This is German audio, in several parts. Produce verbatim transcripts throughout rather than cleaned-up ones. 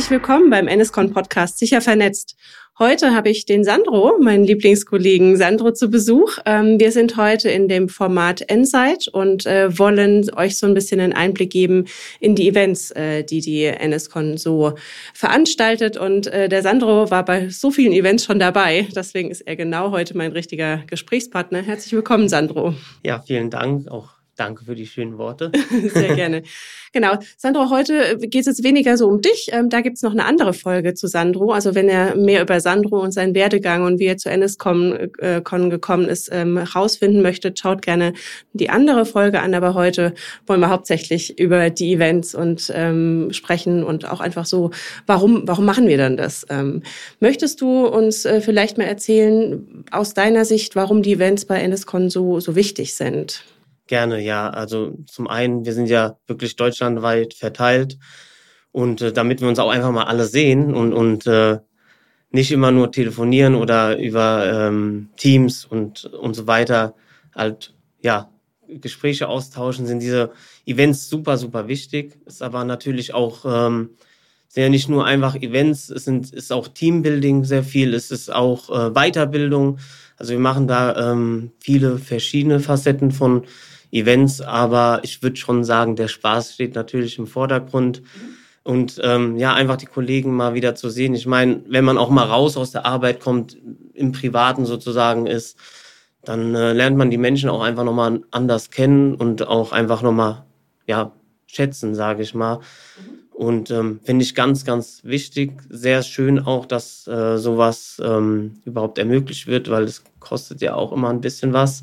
Herzlich willkommen beim Eniscon Podcast Sicher vernetzt. Heute habe ich den Sandro, meinen Lieblingskollegen Sandro, zu Besuch. Ähm, wir sind heute in dem Format Insight und äh, wollen euch so ein bisschen einen Einblick geben in die Events, äh, die die Eniscon so veranstaltet. Und äh, der Sandro war bei so vielen Events schon dabei. Deswegen ist er genau heute mein richtiger Gesprächspartner. Herzlich willkommen, Sandro. Ja, vielen Dank. Auch danke für die schönen Worte. Sehr gerne. Genau. Sandro, heute geht es jetzt weniger so um dich. Ähm, da gibt's noch eine andere Folge zu Sandro. Also wenn ihr mehr über Sandro und seinen Werdegang und wie er zu Eniscon äh, gekommen ist, ähm, rausfinden möchtet, schaut gerne die andere Folge an. Aber heute wollen wir hauptsächlich über die Events und ähm, sprechen und auch einfach so, warum warum machen wir denn das? Ähm, möchtest du uns äh, vielleicht mal erzählen, aus deiner Sicht, warum die Events bei Eniscon so so wichtig sind? Gerne, ja. Also zum einen, wir sind ja wirklich deutschlandweit verteilt und äh, damit wir uns auch einfach mal alle sehen und und äh, nicht immer nur telefonieren oder über ähm, Teams und und so weiter halt ja Gespräche austauschen, sind diese Events super super wichtig. Ist aber natürlich auch ähm, sind ja nicht nur einfach Events, es sind ist auch Teambuilding sehr viel, es ist auch äh, Weiterbildung. Also wir machen da ähm, viele verschiedene Facetten von Events, aber ich würde schon sagen, der Spaß steht natürlich im Vordergrund. Und ähm, ja, einfach die Kollegen mal wieder zu sehen. Ich meine, wenn man auch mal raus aus der Arbeit kommt, im Privaten sozusagen ist, dann äh, lernt man die Menschen auch einfach nochmal anders kennen und auch einfach nochmal ja, schätzen, sage ich mal. Und ähm, finde ich ganz, ganz wichtig, sehr schön auch, dass äh, sowas ähm, überhaupt ermöglicht wird, weil es kostet ja auch immer ein bisschen was.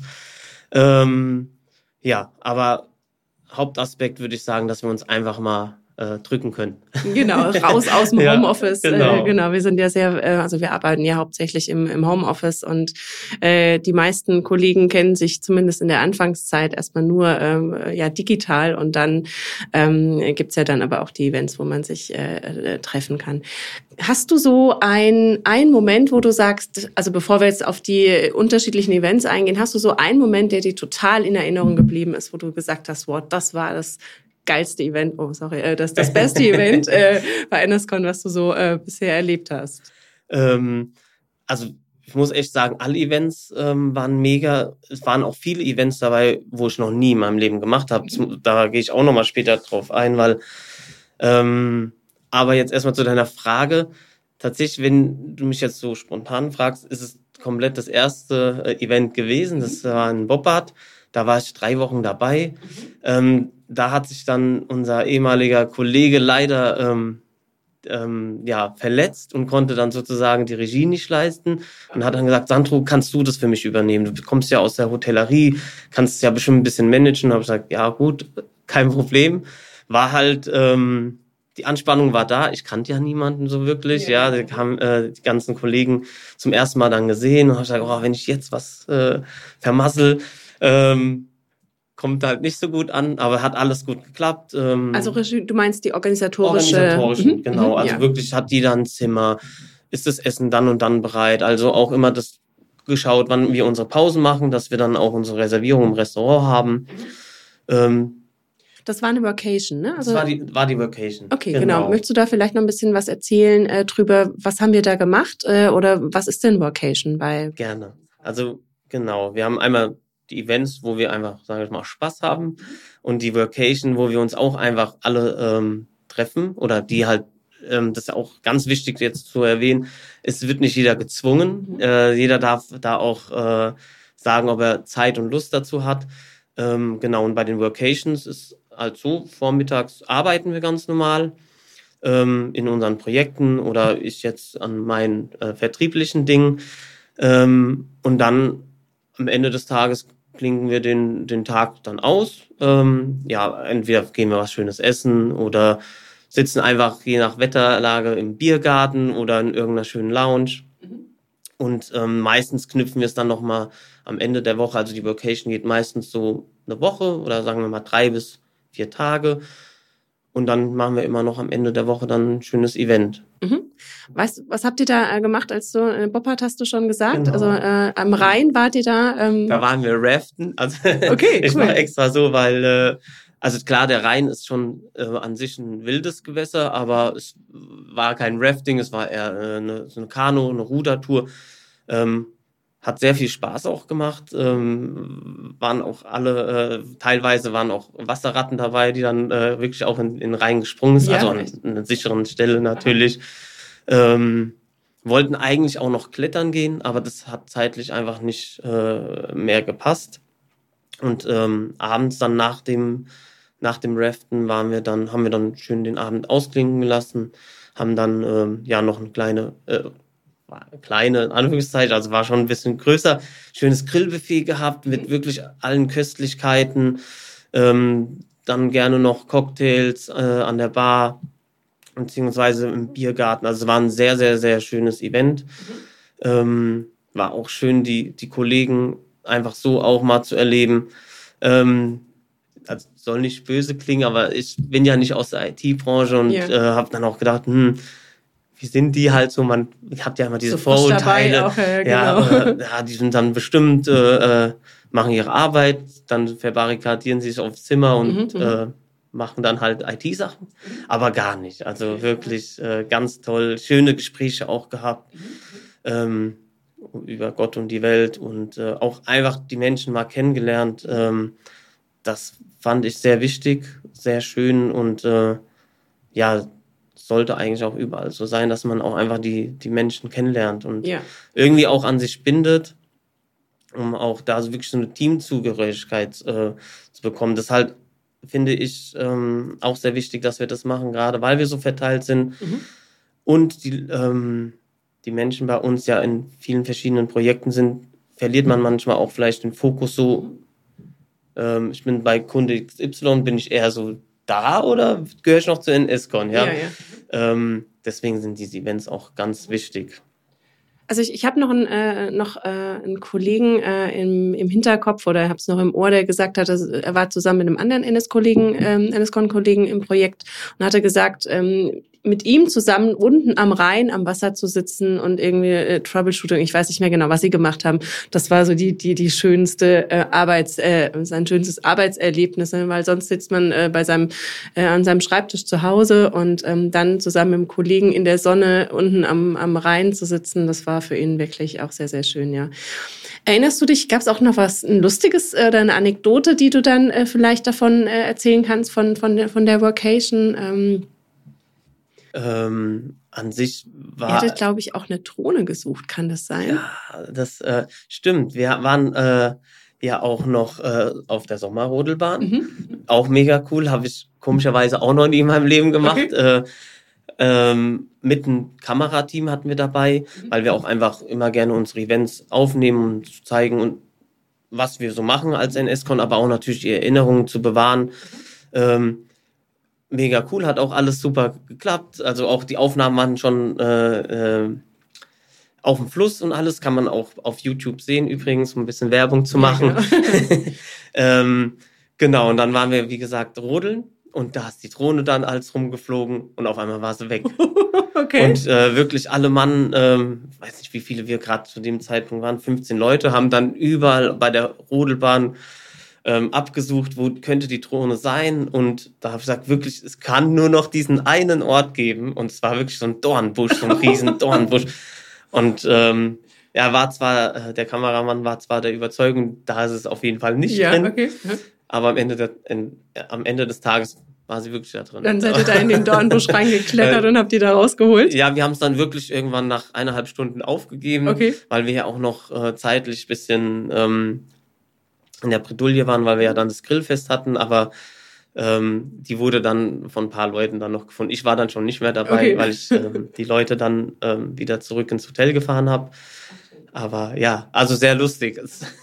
Ähm, ja, aber Hauptaspekt würde ich sagen, dass wir uns einfach mal äh, drücken können. Genau, raus aus dem Homeoffice. Ja, genau. Äh, genau, wir sind ja sehr, äh, also wir arbeiten ja hauptsächlich im, im Homeoffice und äh, die meisten Kollegen kennen sich zumindest in der Anfangszeit erstmal nur ähm, ja digital und dann ähm, gibt's ja dann aber auch die Events, wo man sich äh, äh, treffen kann. Hast du so ein ein Moment, wo du sagst, also bevor wir jetzt auf die unterschiedlichen Events eingehen, hast du so einen Moment, der dir total in Erinnerung geblieben ist, wo du gesagt hast, wow, das war das geilste Event, oh sorry, äh, das das beste Event äh, bei Eniscon, was du so äh, bisher erlebt hast? Ähm, also ich muss echt sagen, alle Events ähm, waren mega. Es waren auch viele Events dabei, wo ich noch nie in meinem Leben gemacht habe. Da gehe ich auch noch mal später drauf ein, weil ähm, aber jetzt erstmal zu deiner Frage. Tatsächlich, wenn du mich jetzt so spontan fragst, ist es komplett das erste äh, Event gewesen. Das war in Boppard. Da war ich drei Wochen dabei. Ähm, da hat sich dann unser ehemaliger Kollege leider ähm, ähm, ja, verletzt und konnte dann sozusagen die Regie nicht leisten und hat dann gesagt, Sandro, kannst du das für mich übernehmen? Du kommst ja aus der Hotellerie, kannst ja bestimmt ein bisschen managen. Da habe ich gesagt, ja gut, kein Problem. War halt, ähm, die Anspannung war da. Ich kannte ja niemanden so wirklich. Ja, ja die haben äh, die ganzen Kollegen zum ersten Mal dann gesehen und habe gesagt, oh, wenn ich jetzt was äh, vermassel, ähm, kommt halt nicht so gut an, aber hat alles gut geklappt. Ähm, also du meinst die organisatorische? Organisatorische, mhm. genau. Also ja. wirklich hat die dann ein Zimmer, ist das Essen dann und dann bereit. Also auch immer das geschaut, wann wir unsere Pausen machen, dass wir dann auch unsere Reservierung im Restaurant haben. Mhm. Ähm, Das war eine Workation, ne? Also, das war die, war die Workation. Okay, genau. genau. Möchtest du da vielleicht noch ein bisschen was erzählen äh, drüber, was haben wir da gemacht äh, oder was ist denn Workation bei? Gerne. Also genau, wir haben einmal die Events, wo wir einfach, sage ich mal, Spaß haben und die Workation, wo wir uns auch einfach alle ähm, treffen oder die halt, ähm, das ist auch ganz wichtig jetzt zu erwähnen, es wird nicht jeder gezwungen, äh, jeder darf da auch äh, sagen, ob er Zeit und Lust dazu hat. Ähm, genau, und bei den Workations ist halt so, vormittags arbeiten wir ganz normal ähm, in unseren Projekten oder ich jetzt an meinen äh, vertrieblichen Dingen ähm, und dann am Ende des Tages klingen wir den, den Tag dann aus. Ähm, ja, entweder gehen wir was Schönes essen oder sitzen einfach je nach Wetterlage im Biergarten oder in irgendeiner schönen Lounge. Mhm. Und ähm, meistens knüpfen wir es dann nochmal am Ende der Woche. Also die Vacation geht meistens so eine Woche oder sagen wir mal drei bis vier Tage. Und dann machen wir immer noch am Ende der Woche dann ein schönes Event. Mhm. Weißt du, was habt ihr da äh, gemacht, als du, äh, Boppard hast du schon gesagt? Genau. Also äh, am Rhein wart ihr da? Ähm... Da waren wir raften. Also okay, ich cool. war extra so, weil äh, Also klar, der Rhein ist schon äh, an sich ein wildes Gewässer, aber es war kein Rafting, es war eher äh, eine, so eine Kanu, eine Rudertour. Ähm, hat sehr viel Spaß auch gemacht. Ähm, waren auch alle, äh, teilweise waren auch Wasserratten dabei, die dann äh, wirklich auch in, in den Rhein gesprungen sind, ja, also an, an einer sicheren Stelle natürlich. Ähm, wollten eigentlich auch noch klettern gehen, aber das hat zeitlich einfach nicht äh, mehr gepasst. Und ähm, abends dann nach dem nach dem Raften waren wir dann, haben wir dann schön den Abend ausklingen gelassen, haben dann ähm, ja noch eine kleine, äh, kleine in Anführungszeichen, also war schon ein bisschen größer, schönes Grillbuffet gehabt mit wirklich allen Köstlichkeiten, ähm, dann gerne noch Cocktails äh, an der Bar beziehungsweise im Biergarten. Also es war ein sehr, sehr, sehr schönes Event. Ähm, war auch schön, die die Kollegen einfach so auch mal zu erleben. Ähm, also soll nicht böse klingen, aber ich bin ja nicht aus der I T-Branche und yeah. äh, habe dann auch gedacht, hm, wie sind die halt so? Man hat ja immer diese so Vorurteile. Auch, ja, genau. ja, äh, ja, die sind dann bestimmt, äh, machen ihre Arbeit, dann verbarrikadieren sie sich aufs Zimmer und mhm, äh, machen dann halt I T-Sachen, aber gar nicht. Also wirklich äh, ganz toll, schöne Gespräche auch gehabt. Ähm, über Gott und die Welt und äh, auch einfach die Menschen mal kennengelernt. Ähm, das fand ich sehr wichtig, sehr schön und äh, ja, sollte eigentlich auch überall so sein, dass man auch einfach die, die Menschen kennenlernt und ja. irgendwie auch an sich bindet, um auch da so wirklich so eine Teamzugehörigkeit äh, zu bekommen. Das halt, finde ich, ähm, auch sehr wichtig, dass wir das machen, gerade weil wir so verteilt sind mhm. und die ähm, die Menschen bei uns ja in vielen verschiedenen Projekten sind, verliert man manchmal auch vielleicht den Fokus so, ähm, ich bin bei Kunde X Y, bin ich eher so da oder gehöre ich noch zu N S C O N? Ja, ja, ja. Ähm, deswegen sind diese Events auch ganz wichtig. Also ich, ich habe noch einen, äh, noch äh, einen Kollegen äh, im, im Hinterkopf oder habe es noch im Ohr, der gesagt hat, dass er war zusammen mit einem anderen N S-Kollegen, ähm, N S C O N-Kollegen im Projekt und hatte gesagt, ähm, mit ihm zusammen unten am Rhein am Wasser zu sitzen und irgendwie äh, Troubleshooting, ich weiß nicht mehr genau, was sie gemacht haben. Das war so die die die schönste äh, Arbeits äh, sein schönstes Arbeitserlebnis, ne? Weil sonst sitzt man äh, bei seinem äh, an seinem Schreibtisch zu Hause und ähm, dann zusammen mit dem Kollegen in der Sonne unten am am Rhein zu sitzen, das war für ihn wirklich auch sehr sehr schön, ja. Erinnerst du dich, gab es auch noch was ein lustiges äh, oder eine Anekdote, die du dann äh, vielleicht davon äh, erzählen kannst von von der von der Workation? Ähm, Ähm, an sich war... Ihr hattet, glaube ich, auch eine Drohne gesucht, kann das sein? Ja, das äh, stimmt. Wir waren äh, ja auch noch äh, auf der Sommerrodelbahn. Mhm. Auch mega cool, habe ich komischerweise auch noch nie in meinem Leben gemacht. Okay. Äh, ähm, mit einem Kamerateam hatten wir dabei, mhm. weil wir auch einfach immer gerne unsere Events aufnehmen und zeigen, und was wir so machen als N S C O N, aber auch natürlich die Erinnerungen zu bewahren. Mhm. Ähm, Mega cool, hat auch alles super geklappt. Also auch die Aufnahmen waren schon äh, äh, auf dem Fluss und alles. Kann man auch auf YouTube sehen übrigens, um ein bisschen Werbung zu machen. Ja, genau. ähm, genau, und dann waren wir, wie gesagt, rodeln. Und da ist die Drohne dann als rumgeflogen und auf einmal war sie weg. Okay. Und äh, wirklich alle Mann, ähm, weiß nicht, wie viele wir gerade zu dem Zeitpunkt waren, fünfzehn Leute, haben dann überall bei der Rodelbahn Ähm, abgesucht, wo könnte die Drohne sein, und da habe ich gesagt, wirklich, es kann nur noch diesen einen Ort geben, und es war wirklich so ein Dornbusch, so ein riesen Dornbusch, und ähm, ja, war zwar, äh, der Kameramann war zwar der Überzeugung, da ist es auf jeden Fall nicht ja, drin, okay. aber am Ende, der, in, äh, am Ende des Tages war sie wirklich da drin. Dann seid ihr da in den Dornbusch reingeklettert und habt die da rausgeholt? Ja, wir haben es dann wirklich irgendwann nach eineinhalb Stunden aufgegeben, okay. weil wir ja auch noch äh, zeitlich bisschen ähm, in der Bredouille waren, weil wir ja dann das Grillfest hatten, aber ähm, die wurde dann von ein paar Leuten dann noch gefunden. Ich war dann schon nicht mehr dabei, okay. weil ich ähm, die Leute dann ähm, wieder zurück ins Hotel gefahren habe. Aber ja, also sehr lustig.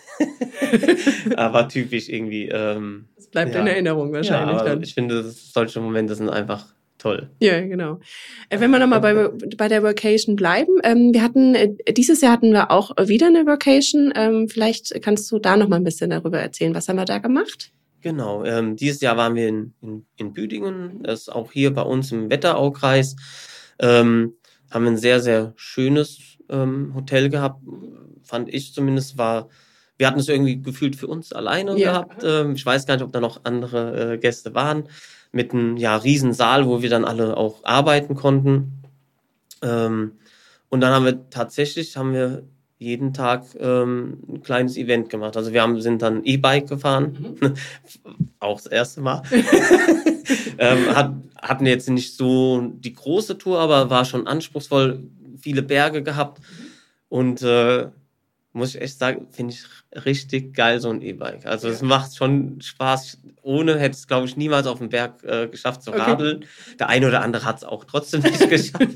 Aber typisch irgendwie. Ähm, es bleibt ja. in Erinnerung wahrscheinlich ja, dann. Ich finde, solche Momente sind einfach toll. Ja, genau. Wenn wir nochmal bei, bei der Workation bleiben, ähm, wir hatten, äh, dieses Jahr hatten wir auch wieder eine Workation. Ähm, vielleicht kannst du da nochmal ein bisschen darüber erzählen. Was haben wir da gemacht? Genau, ähm, dieses Jahr waren wir in, in, in Büdingen, das ist auch hier bei uns im Wetteraukreis. Ähm, haben ein sehr, sehr schönes ähm, Hotel gehabt, fand ich zumindest, war wir hatten es irgendwie gefühlt für uns alleine ja. gehabt. Ähm, ich weiß gar nicht, ob da noch andere äh, Gäste waren. Mit einem ja, riesen Saal, wo wir dann alle auch arbeiten konnten. Ähm, und dann haben wir tatsächlich, haben wir jeden Tag ähm, ein kleines Event gemacht. Also wir haben, sind dann E-Bike gefahren. Mhm. Auch das erste Mal. ähm, hat, hatten jetzt nicht so die große Tour, aber war schon anspruchsvoll. Viele Berge gehabt. Mhm. Und äh, muss ich echt sagen, finde ich richtig geil, so ein E-Bike. Also es ja. macht schon Spaß. Ohne hätte es, glaube ich, niemals auf dem Berg äh, geschafft zu radeln. Okay. Der eine oder andere hat es auch trotzdem nicht geschafft.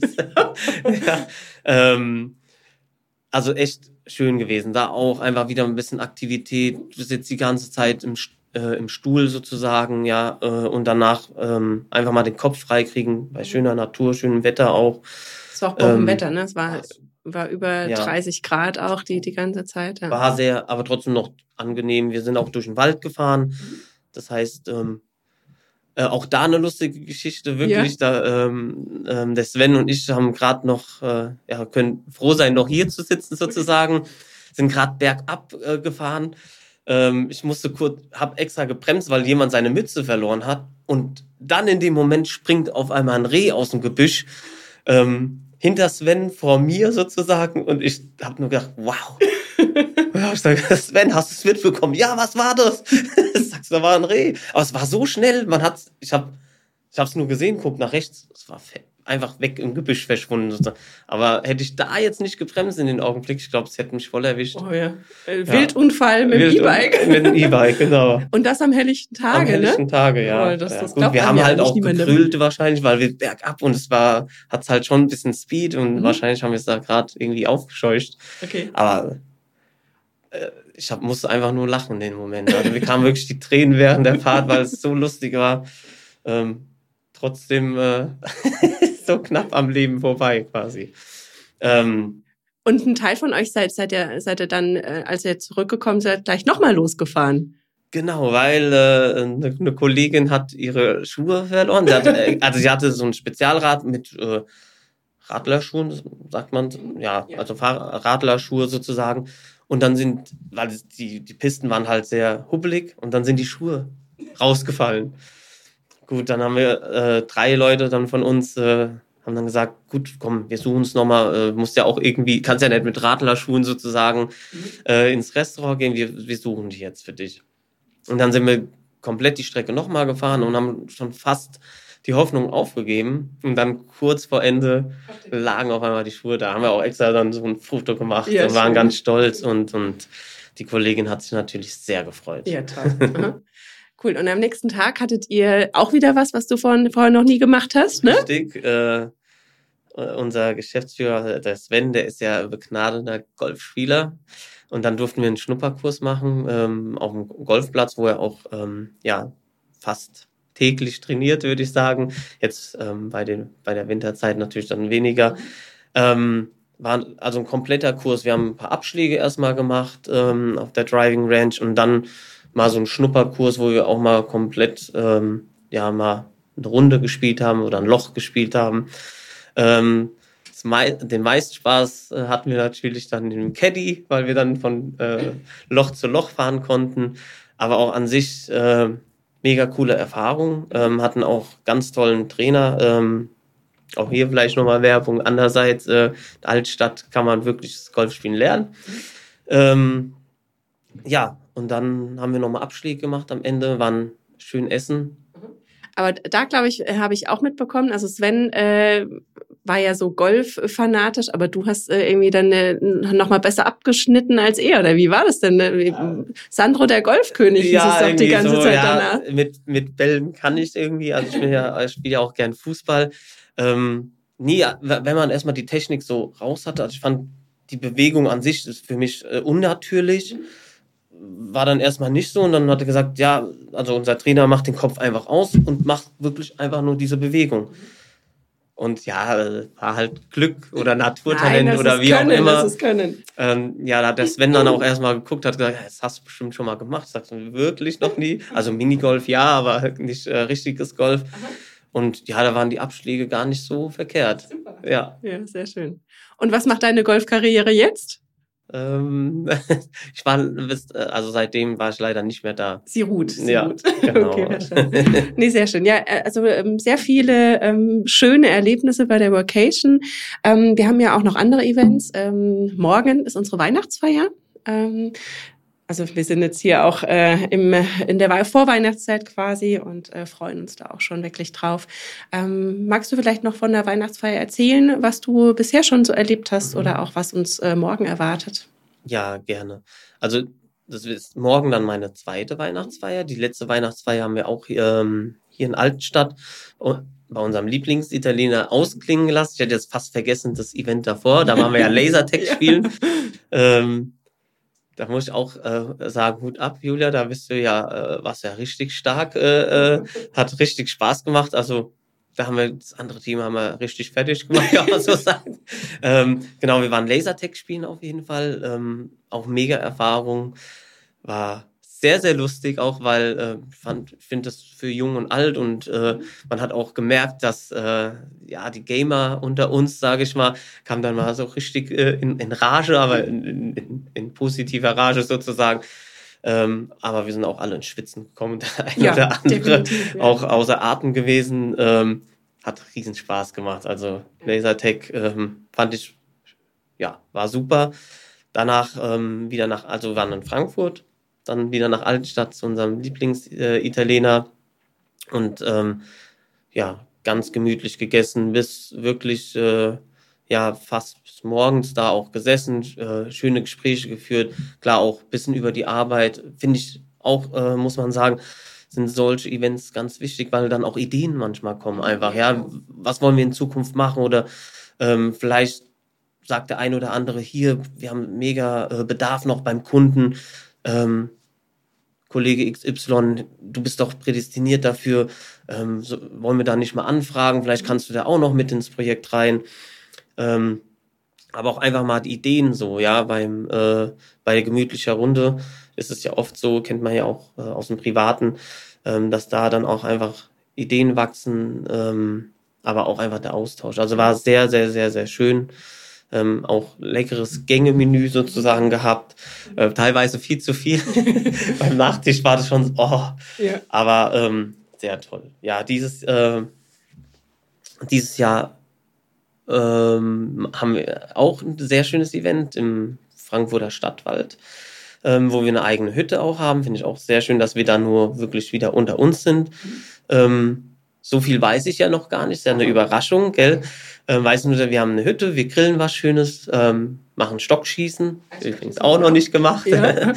ja. ähm, also echt schön gewesen. Da auch einfach wieder ein bisschen Aktivität. Du sitzt die ganze Zeit im, äh, im Stuhl sozusagen, ja, äh, und danach ähm, einfach mal den Kopf freikriegen bei schöner Natur, schönem Wetter auch. Es war auch Bombenwetter, ähm, ne? Es war... War über ja. dreißig Grad auch die, die ganze Zeit. Ja. War sehr, aber trotzdem noch angenehm. Wir sind auch durch den Wald gefahren. Das heißt, ähm, äh, auch da eine lustige Geschichte, wirklich. Ja. Da, ähm, ähm, der Sven und ich haben gerade noch, äh, ja, können froh sein, noch hier zu sitzen sozusagen. Sind gerade bergab äh, gefahren. Ähm, ich musste kurz, hab extra gebremst, weil jemand seine Mütze verloren hat. Und dann in dem Moment springt auf einmal ein Reh aus dem Gebüsch. Ähm, hinter Sven, vor mir sozusagen, und ich habe nur gedacht, wow. Ja, ich sag, Sven, hast du es mitbekommen? Ja, was war das? Sagst du, da war ein Reh. Aber es war so schnell, man hat, ich habe ich hab's nur gesehen, guck nach rechts, es war einfach weg im Gebüsch verschwunden sozusagen. Aber hätte ich da jetzt nicht gebremst in den Augenblick, ich glaube, es hätte mich voll erwischt. Oh ja. Äh, Wildunfall mit dem E-Bike. Mit dem E-Bike, genau. Und das am helllichten Tage, am helllichten ne? Tage, ja. Oh, das, ja. das Gut, wir haben halt auch gegrüllt wahrscheinlich, weil wir bergab und es war, hat's halt schon ein bisschen Speed und mhm. wahrscheinlich haben wir es da gerade irgendwie aufgescheucht. Okay. Aber äh, ich hab, musste einfach nur lachen in dem Moment. Also mir kamen wirklich die Tränen während der Fahrt, weil es so lustig war. Ähm, trotzdem äh, so knapp am Leben vorbei quasi. Ähm, Und ein Teil von euch seid, seid ihr, seid ihr dann, äh, als ihr zurückgekommen seid, gleich nochmal losgefahren? Genau, weil äh, eine, eine Kollegin hat ihre Schuhe verloren. Sie hatte, also sie hatte so ein Spezialrad mit äh, Radlerschuhen, sagt man, ja, ja. also Fahr- Radlerschuhe sozusagen. Und dann sind, weil die, die Pisten waren halt sehr hubbelig und dann sind die Schuhe rausgefallen. Gut, dann haben wir äh, drei Leute dann von uns äh, haben dann gesagt, gut, komm, wir suchen es nochmal, äh, musst ja auch irgendwie, kannst ja nicht mit Radlerschuhen sozusagen mhm. äh, ins Restaurant gehen, wir, wir suchen die jetzt für dich. Und dann sind wir komplett die Strecke nochmal gefahren und haben schon fast die Hoffnung aufgegeben. Und dann kurz vor Ende lagen auf einmal die Schuhe da. Haben wir auch extra dann so ein Foto gemacht ja, und waren schön. Ganz stolz. Und, und die Kollegin hat sich natürlich sehr gefreut. Ja, toll. Cool. Und am nächsten Tag hattet ihr auch wieder was, was du vorhin, vorher noch nie gemacht hast, ne? Richtig. Äh, unser Geschäftsführer, der Sven, der ist ja begnadeter Golfspieler. Und dann durften wir einen Schnupperkurs machen ähm, auf dem Golfplatz, wo er auch ähm, ja fast täglich trainiert, würde ich sagen. Jetzt ähm, bei den bei der Winterzeit natürlich dann weniger. Ähm, war also ein kompletter Kurs. Wir haben ein paar Abschläge erstmal gemacht ähm, auf der Driving Range und dann mal so ein Schnupperkurs, wo wir auch mal komplett ähm, ja mal eine Runde gespielt haben oder ein Loch gespielt haben. Ähm, Den meisten Spaß äh, hatten wir natürlich dann im Caddy, weil wir dann von äh, Loch zu Loch fahren konnten. Aber auch an sich äh, mega coole Erfahrung. Ähm, hatten auch ganz tollen Trainer. Ähm, auch hier vielleicht nochmal Werbung. Andererseits, äh, in der Altstadt kann man wirklich das Golfspielen lernen. Ähm, ja, und dann haben wir nochmal Abschläge gemacht am Ende, waren schön essen. Aber da, glaube ich, habe ich auch mitbekommen, also Sven äh, war ja so golffanatisch, aber du hast äh, irgendwie dann äh, noch mal besser abgeschnitten als er, oder wie war das denn? Ja. Sandro der Golfkönig ja, hieß es doch die ganze so, Zeit ja, danach. Mit, mit Bällen kann ich irgendwie, also ich, bin ja, ich spiele ja auch gern Fußball. Ähm, nie, wenn man erstmal die Technik so raus hatte, also ich fand die Bewegung an sich ist für mich äh, unnatürlich. Mhm. War dann erstmal nicht so und dann hat er gesagt, ja, also unser Trainer macht den Kopf einfach aus und macht wirklich einfach nur diese Bewegung. Und ja, war halt Glück oder Naturtalent Nein, oder wie können, auch immer. Das ist können. Ähm, ja, da hat der Sven dann auch erstmal geguckt, hat gesagt, das hast du bestimmt schon mal gemacht. Sagst du, wirklich noch nie? Also Minigolf ja, aber nicht äh, richtiges Golf. Aha. Und ja, da waren die Abschläge gar nicht so verkehrt. Super. Ja. Ja, sehr schön. Und was macht deine Golfkarriere jetzt? Ähm, ich war, also seitdem war ich leider nicht mehr da. Sie ruht, sie ja, ruht. Genau. Okay, nee, sehr schön. Ja, also ähm, sehr viele ähm, schöne Erlebnisse bei der Workation. Ähm, wir haben ja auch noch andere Events. Ähm, morgen ist unsere Weihnachtsfeier. Ähm, Also wir sind jetzt hier auch äh, im, in der Vorweihnachtszeit quasi und äh, freuen uns da auch schon wirklich drauf. Ähm, magst du vielleicht noch von der Weihnachtsfeier erzählen, was du bisher schon so erlebt hast mhm. oder auch was uns äh, morgen erwartet? Ja, gerne. Also das ist morgen dann meine zweite Weihnachtsfeier. Die letzte Weihnachtsfeier haben wir auch ähm, hier in Altenstadt bei unserem Lieblingsitaliener ausklingen lassen. Ich hätte jetzt fast vergessen das Event davor. Da waren wir ja Lasertag spielen. ja. ähm, Da muss ich auch äh, sagen, Hut ab, Julia, da bist du ja, äh, warst ja richtig stark, äh, äh, hat richtig Spaß gemacht. Also da haben wir, das andere Team haben wir richtig fertig gemacht, kann man so sagen. ähm, genau, wir waren Lasertag spielen auf jeden Fall. Ähm, auch mega Erfahrung. War sehr, sehr lustig, auch weil äh, ich fand, ich finde das für jung und alt und äh, man hat auch gemerkt, dass äh, ja die Gamer unter uns, sage ich mal, kamen dann mal so richtig äh, in, in Rage, aber in, in, in positiver Rage sozusagen. Ähm, aber wir sind auch alle ins Schwitzen gekommen, der eine ja, oder andere ja. auch außer Atem gewesen. Ähm, hat riesen Spaß gemacht. Also Lasertag ähm, fand ich, ja, war super. Danach ähm, wieder nach, also wir waren in Frankfurt, dann wieder nach Altenstadt zu unserem Lieblingsitaliener äh, und ähm, ja, ganz gemütlich gegessen, bis wirklich äh, ja fast bis morgens da auch gesessen, äh, schöne Gespräche geführt, klar auch ein bisschen über die Arbeit, finde ich auch, äh, muss man sagen, sind solche Events ganz wichtig, weil dann auch Ideen manchmal kommen einfach, ja, was wollen wir in Zukunft machen oder ähm, vielleicht sagt der eine oder andere hier, wir haben mega äh, Bedarf noch beim Kunden, ähm, Kollege X Y, du bist doch prädestiniert dafür, ähm, so, wollen wir da nicht mal anfragen, vielleicht kannst du da auch noch mit ins Projekt rein, ähm, aber auch einfach mal die Ideen so, ja, beim äh, bei gemütlicher Runde ist es ja oft so, kennt man ja auch äh, aus dem Privaten, ähm, dass da dann auch einfach Ideen wachsen, ähm, aber auch einfach der Austausch, also war sehr, sehr, sehr, sehr schön. Ähm, auch leckeres Gängemenü sozusagen gehabt, äh, teilweise viel zu viel. Beim Nachtisch war das schon, oh, ja. aber ähm, sehr toll. Ja, dieses, äh, dieses Jahr ähm, haben wir auch ein sehr schönes Event im Frankfurter Stadtwald, ähm, wo wir eine eigene Hütte auch haben. Finde ich auch sehr schön, dass wir da nur wirklich wieder unter uns sind. Mhm. Ähm, so viel weiß ich ja noch gar nicht, ist ja eine Überraschung, gell? Ähm, weiß nur, wir haben eine Hütte, wir grillen was Schönes, ähm, machen Stockschießen, übrigens auch noch nicht gemacht. Ja.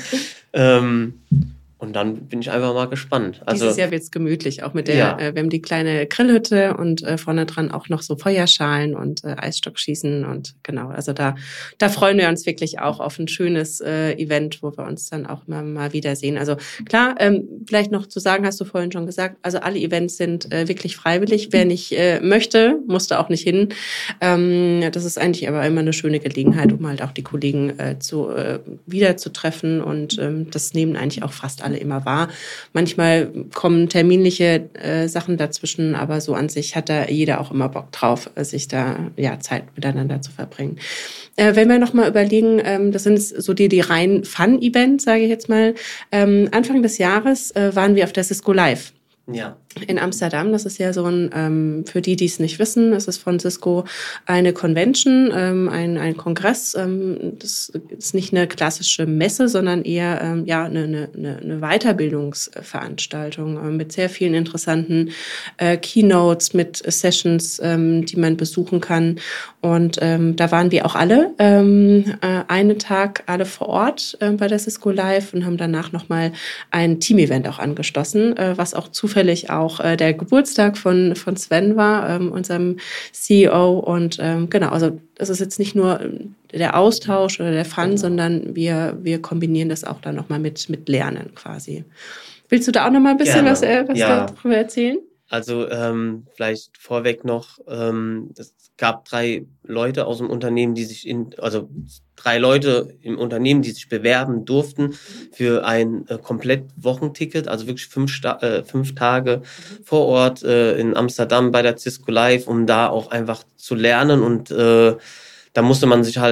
ähm, und dann bin ich einfach mal gespannt. Also, dieses Jahr wird's gemütlich, auch mit der, ja. äh, wir haben die kleine Grillhütte und äh, vorne dran auch noch so Feuerschalen und äh, Eisstockschießen und genau, also da da freuen wir uns wirklich auch auf ein schönes äh, Event, wo wir uns dann auch mal, mal wiedersehen. Also klar, ähm, vielleicht noch zu sagen, hast du vorhin schon gesagt, also alle Events sind äh, wirklich freiwillig. Wer nicht äh, möchte, musste auch nicht hin. Ähm, das ist eigentlich aber immer eine schöne Gelegenheit, um halt auch die Kollegen äh, zu äh, wiederzutreffen und ähm, das nehmen eigentlich auch fast alle alle immer wahr. Manchmal kommen terminliche äh, Sachen dazwischen, aber so an sich hat da jeder auch immer Bock drauf, sich da ja Zeit miteinander zu verbringen. Äh, wenn wir nochmal überlegen, ähm, das sind so die, die rein Fun-Events, sage ich jetzt mal. Ähm, Anfang des Jahres äh, waren wir auf der Cisco Live. Ja. In Amsterdam, das ist ja so ein, ähm, für die, die es nicht wissen, es ist von Cisco eine Convention, ähm, ein, ein Kongress. Ähm, das ist nicht eine klassische Messe, sondern eher ähm, ja eine, eine, eine Weiterbildungsveranstaltung äh, mit sehr vielen interessanten äh, Keynotes, mit Sessions, ähm, die man besuchen kann. Und ähm, da waren wir auch alle, ähm, äh, einen Tag alle vor Ort äh, bei der Cisco Live und haben danach nochmal ein Team-Event auch angeschlossen, äh, was auch zufällig auch auch äh, der Geburtstag von von Sven war, ähm, unserem C E O. Und ähm, genau, also das ist jetzt nicht nur der Austausch oder der Fun, genau. sondern wir wir kombinieren das auch dann nochmal mit mit Lernen quasi. Willst du da auch nochmal ein bisschen Gerne. was, äh, was ja. darüber erzählen? Also ähm, vielleicht vorweg noch, ähm, es gab drei Leute aus dem Unternehmen, die sich in, also drei Leute im Unternehmen, die sich bewerben durften für ein äh, komplett Wochenticket, also wirklich fünf, Sta- äh, fünf Tage vor Ort äh, in Amsterdam bei der Cisco Live, um da auch einfach zu lernen. Und äh, da musste man sich halt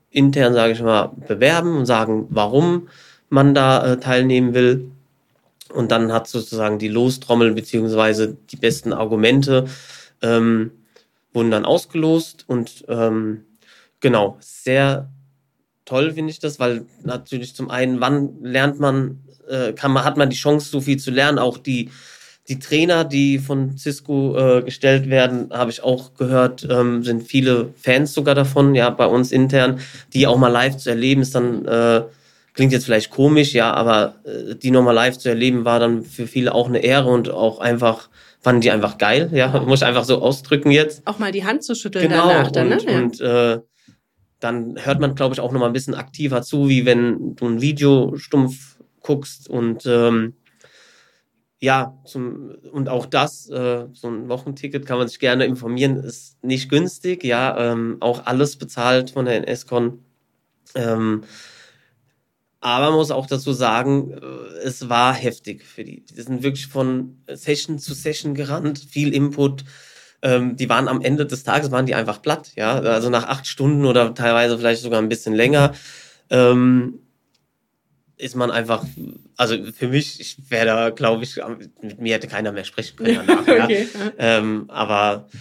intern, sage ich mal, bewerben und sagen, warum man da äh, teilnehmen will. Und dann hat sozusagen die Lostrommel beziehungsweise die besten Argumente ähm, wurden dann ausgelost. Und ähm, genau, sehr toll finde ich das, weil natürlich zum einen, wann lernt man, äh, kann man, hat man die Chance, so viel zu lernen. Auch die die Trainer, die von Cisco äh, gestellt werden, habe ich auch gehört, ähm, sind viele Fans sogar davon, ja, bei uns intern, die auch mal live zu erleben, ist dann, äh, klingt jetzt vielleicht komisch, ja, aber äh, die nochmal live zu erleben, war dann für viele auch eine Ehre und auch einfach, fanden die einfach geil, ja, muss ich einfach so ausdrücken jetzt. Auch mal die Hand zu schütteln genau, danach dann, und, ne? Ja. Und äh, dann hört man, glaube ich, auch nochmal ein bisschen aktiver zu, wie wenn du ein Video stumpf guckst und ähm, ja, zum, und auch das, äh, so ein Wochenticket kann man sich gerne informieren, ist nicht günstig, ja, ähm, auch alles bezahlt von der N S C O N. Ähm, aber man muss auch dazu sagen, äh, es war heftig für die. Die sind wirklich von Session zu Session gerannt, viel Input. Ähm, die waren am Ende des Tages, waren die einfach platt, ja, also nach acht Stunden oder teilweise vielleicht sogar ein bisschen länger. Ähm, ist man einfach, also für mich, ich wäre da, glaube ich, mit mir hätte keiner mehr sprechen können danach. okay. ja. ähm, aber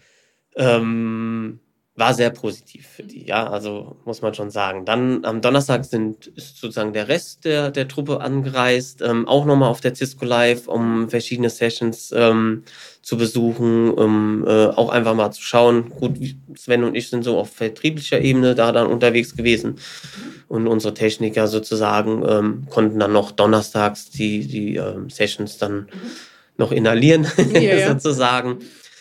ähm, war sehr positiv für die, ja, also muss man schon sagen. Dann am Donnerstag sind ist sozusagen der Rest der der Truppe angereist, ähm, auch nochmal auf der Cisco Live, um verschiedene Sessions ähm, zu besuchen, um äh, auch einfach mal zu schauen. Gut, Sven und ich sind so auf vertrieblicher Ebene da dann unterwegs gewesen und unsere Techniker sozusagen ähm, konnten dann noch donnerstags die die ähm, Sessions dann noch inhalieren ja, ja. sozusagen.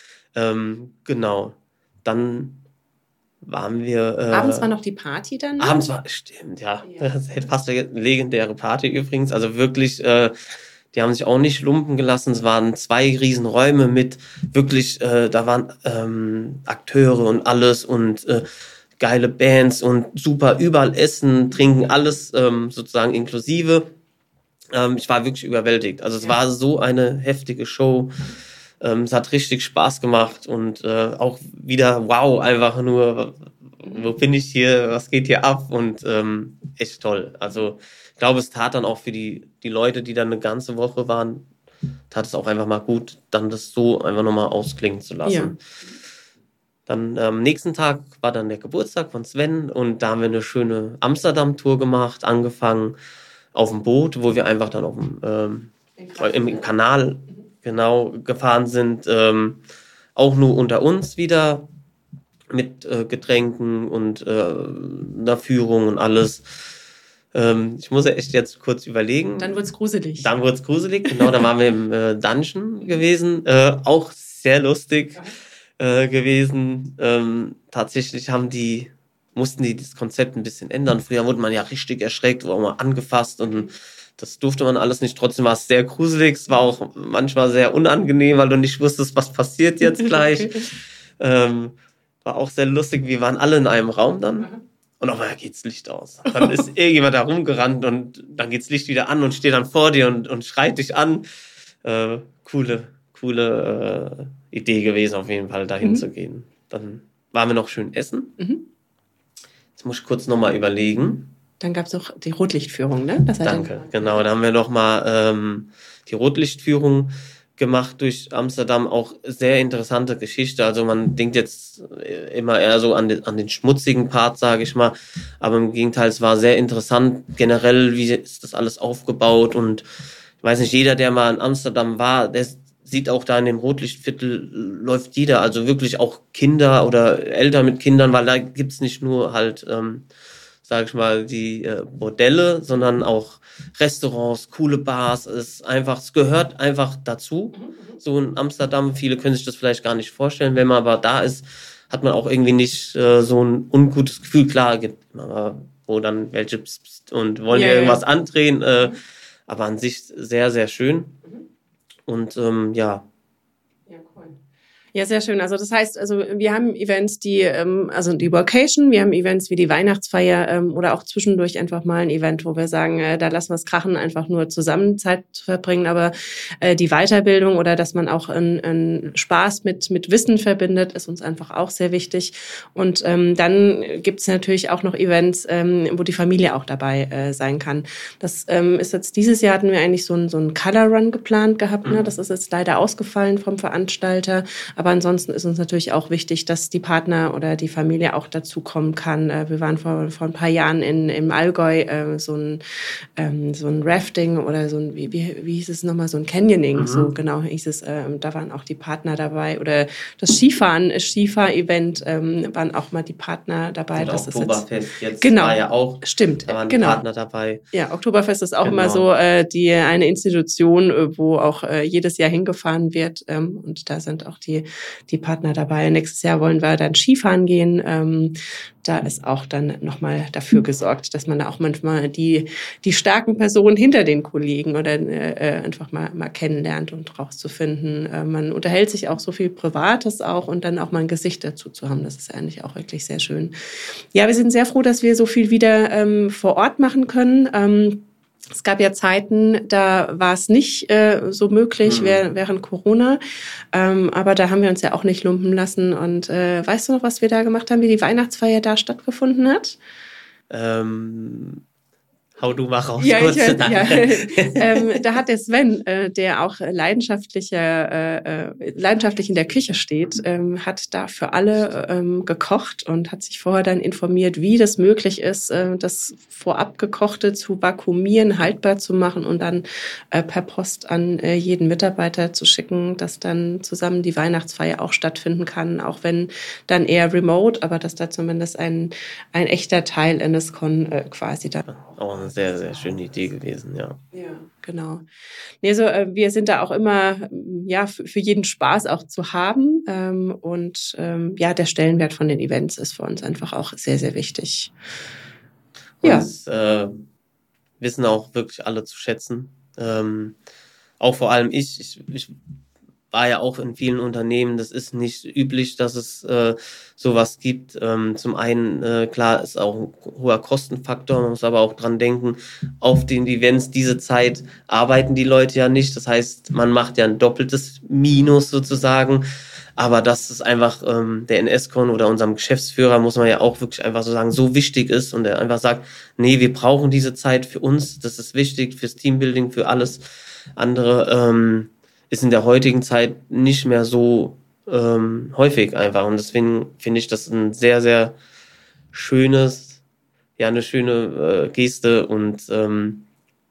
Ähm, genau. Dann waren wir... Äh, abends war noch die Party dann? Ne? Abends war, stimmt, ja. ja. Das ist fast eine legendäre Party übrigens. Also wirklich, äh, die haben sich auch nicht lumpen gelassen. Es waren zwei Riesenräume mit wirklich, äh, da waren ähm, Akteure und alles und äh, geile Bands und super überall Essen, Trinken, alles ähm, sozusagen inklusive. Ähm, ich war wirklich überwältigt. Also es ja. war so eine heftige Show. Ähm, es hat richtig Spaß gemacht und äh, auch wieder wow, einfach nur, wo bin ich hier, was geht hier ab und ähm, echt toll. Also ich glaube, es tat dann auch für die, die Leute, die dann eine ganze Woche waren, tat es auch einfach mal gut, dann das so einfach nochmal ausklingen zu lassen. Ja. Dann am ähm, nächsten Tag war dann der Geburtstag von Sven und da haben wir eine schöne Amsterdam-Tour gemacht, angefangen auf dem Boot, wo wir einfach dann auf dem, ähm, im, im Kanal genau gefahren sind, ähm, auch nur unter uns wieder mit äh, Getränken und äh, einer Führung und alles. Ähm, ich muss ja echt jetzt kurz überlegen. Dann wird's gruselig. Dann wird's gruselig, genau. Dann waren wir im äh, Dungeon gewesen, äh, auch sehr lustig äh, gewesen. Ähm, tatsächlich haben die mussten die das Konzept ein bisschen ändern. Früher wurde man ja richtig erschreckt, wurde man angefasst und das durfte man alles nicht. Trotzdem war es sehr gruselig. Es war auch manchmal sehr unangenehm, weil du nicht wusstest, was passiert jetzt gleich. Okay. Ähm, war auch sehr lustig. Wir waren alle in einem Raum dann. Und auf einmal geht's Licht aus. Dann ist irgendjemand da rumgerannt und dann geht's Licht wieder an und steht dann vor dir und, und schreit dich an. Äh, coole, coole äh, Idee gewesen, auf jeden Fall dahin mhm. zu gehen. Dann waren wir noch schön essen. Mhm. Jetzt muss ich kurz nochmal überlegen. Dann gab's auch die Rotlichtführung, ne? Das Danke, genau. Da haben wir nochmal ähm, die Rotlichtführung gemacht durch Amsterdam. Auch sehr interessante Geschichte. Also man denkt jetzt immer eher so an den, an den schmutzigen Part, sage ich mal. Aber im Gegenteil, es war sehr interessant. Generell, wie ist das alles aufgebaut? Und ich weiß nicht, jeder, der mal in Amsterdam war, der sieht auch da in dem Rotlichtviertel läuft jeder. Also wirklich auch Kinder oder Eltern mit Kindern, weil da gibt's nicht nur halt... Ähm, sag ich mal, die äh, Bordelle, sondern auch Restaurants, coole Bars. Es ist einfach, es gehört einfach dazu. So in Amsterdam, viele können sich das vielleicht gar nicht vorstellen. Wenn man aber da ist, hat man auch irgendwie nicht äh, so ein ungutes Gefühl. Klar, gibt immer, wo dann welche pst, pst und wollen yeah, ja irgendwas yeah. andrehen. Äh, aber an sich sehr, sehr schön. Und ähm, ja. Ja, cool. Ja, sehr schön. Also das heißt, also wir haben Events, die, ähm, also die Workation, wir haben Events wie die Weihnachtsfeier ähm, oder auch zwischendurch einfach mal ein Event, wo wir sagen, äh, da lassen wir es krachen, einfach nur zusammen Zeit zu verbringen. Aber äh, die Weiterbildung oder dass man auch einen Spaß mit mit Wissen verbindet, ist uns einfach auch sehr wichtig. Und ähm, dann gibt es natürlich auch noch Events, ähm, wo die Familie auch dabei äh, sein kann. Das ähm, ist jetzt dieses Jahr hatten wir eigentlich so einen so einen Color Run geplant gehabt. Ne? Das ist jetzt leider ausgefallen vom Veranstalter. Aber ansonsten ist uns natürlich auch wichtig, dass die Partner oder die Familie auch dazukommen kann. Wir waren vor, vor ein paar Jahren in, im Allgäu äh, so ein ähm, so ein Rafting oder so ein, wie, wie, wie hieß es nochmal, so ein Canyoning, mhm. so genau hieß es. Äh, da waren auch die Partner dabei. Oder das Skifahren, Skifahr-Event, ähm, waren auch mal die Partner dabei. Und das Oktoberfest ist jetzt, jetzt genau, war ja auch, stimmt, da waren genau. Partner dabei. Ja, Oktoberfest ist auch genau. immer so äh, die eine Institution, wo auch äh, jedes Jahr hingefahren wird. Ähm, und da sind auch die die Partner dabei. Nächstes Jahr wollen wir dann Skifahren gehen. Ähm, da ist auch dann nochmal dafür gesorgt, dass man da auch manchmal die die starken Personen hinter den Kollegen oder äh, einfach mal mal kennenlernt und rauszufinden. Äh, man unterhält sich auch so viel Privates auch und dann auch mal ein Gesicht dazu zu haben. Das ist eigentlich auch wirklich sehr schön. Ja, wir sind sehr froh, dass wir so viel wieder ähm, vor Ort machen können. Ähm, Es gab ja Zeiten, da war es nicht äh, so möglich mhm. während Corona, ähm, aber da haben wir uns ja auch nicht lumpen lassen. Und äh, weißt du noch, was wir da gemacht haben, wie die Weihnachtsfeier da stattgefunden hat? Ähm... Hau du mal raus. Ja, kurz. Ich, ja. ähm, da hat der Sven, äh, der auch leidenschaftlicher, äh, leidenschaftlich in der Küche steht, ähm, hat da für alle ähm, gekocht und hat sich vorher dann informiert, wie das möglich ist, äh, das vorab gekochte zu vakuumieren, haltbar zu machen und dann äh, per Post an äh, jeden Mitarbeiter zu schicken, dass dann zusammen die Weihnachtsfeier auch stattfinden kann, auch wenn dann eher remote, aber dass da zumindest ein ein echter Teil N S C O N äh, quasi da. Auch eine sehr, sehr schöne Idee gewesen, ja. Ja, genau. Nee, so, äh, wir sind da auch immer ja für, für jeden Spaß auch zu haben. Ähm, und ähm, ja, der Stellenwert von den Events ist für uns einfach auch sehr, sehr wichtig. Ja. Das äh, wissen auch wirklich alle zu schätzen. Ähm, auch vor allem ich, ich, ich war ja auch in vielen Unternehmen, das ist nicht üblich, dass es äh, sowas gibt. Ähm, zum einen, äh, klar, ist auch ein hoher Kostenfaktor, man muss aber auch dran denken, auf den Events, diese Zeit arbeiten die Leute ja nicht, das heißt, man macht ja ein doppeltes Minus sozusagen, aber dass es einfach ähm, der N S C O N oder unserem Geschäftsführer, muss man ja auch wirklich einfach so sagen, so wichtig ist und er einfach sagt, nee, wir brauchen diese Zeit für uns, das ist wichtig fürs Teambuilding, für alles andere, ähm, ist in der heutigen Zeit nicht mehr so ähm, häufig einfach. Und deswegen finde ich das ein sehr, sehr schönes, ja, eine schöne äh, Geste und ähm,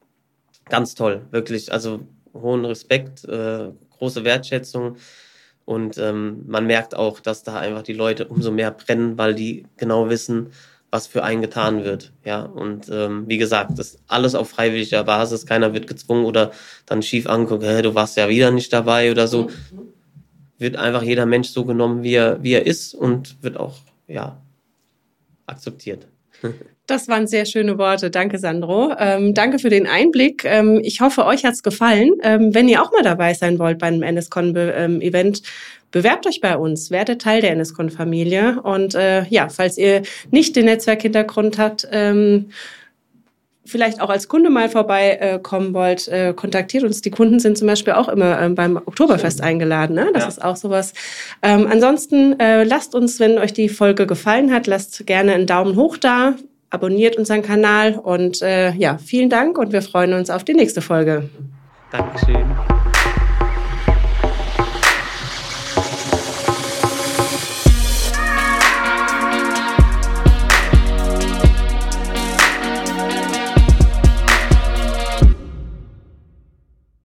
ganz toll, wirklich. Also hohen Respekt, äh, große Wertschätzung. Und ähm, man merkt auch, dass da einfach die Leute umso mehr brennen, weil die genau wissen, was für einen getan wird, ja, und ähm, wie gesagt, das ist alles auf freiwilliger Basis, keiner wird gezwungen oder dann schief angucken, hey, du warst ja wieder nicht dabei oder so, wird einfach jeder Mensch so genommen, wie er, wie er ist und wird auch, ja, akzeptiert. Das waren sehr schöne Worte. Danke, Sandro. Ähm, danke für den Einblick. Ähm, ich hoffe, euch hat's gefallen. Ähm, wenn ihr auch mal dabei sein wollt bei einem N S C O N-Event, bewerbt euch bei uns, werdet Teil der N S C O N-Familie. Und äh, ja, falls ihr nicht den Netzwerkhintergrund habt, ähm, vielleicht auch als Kunde mal vorbeikommen äh, wollt, äh, kontaktiert uns. Die Kunden sind zum Beispiel auch immer äh, beim Oktoberfest eingeladen. Ne? Das ja. ist auch sowas. Ähm, ansonsten äh, lasst uns, wenn euch die Folge gefallen hat, lasst gerne einen Daumen hoch da, abonniert unseren Kanal und äh, ja, vielen Dank und wir freuen uns auf die nächste Folge. Dankeschön.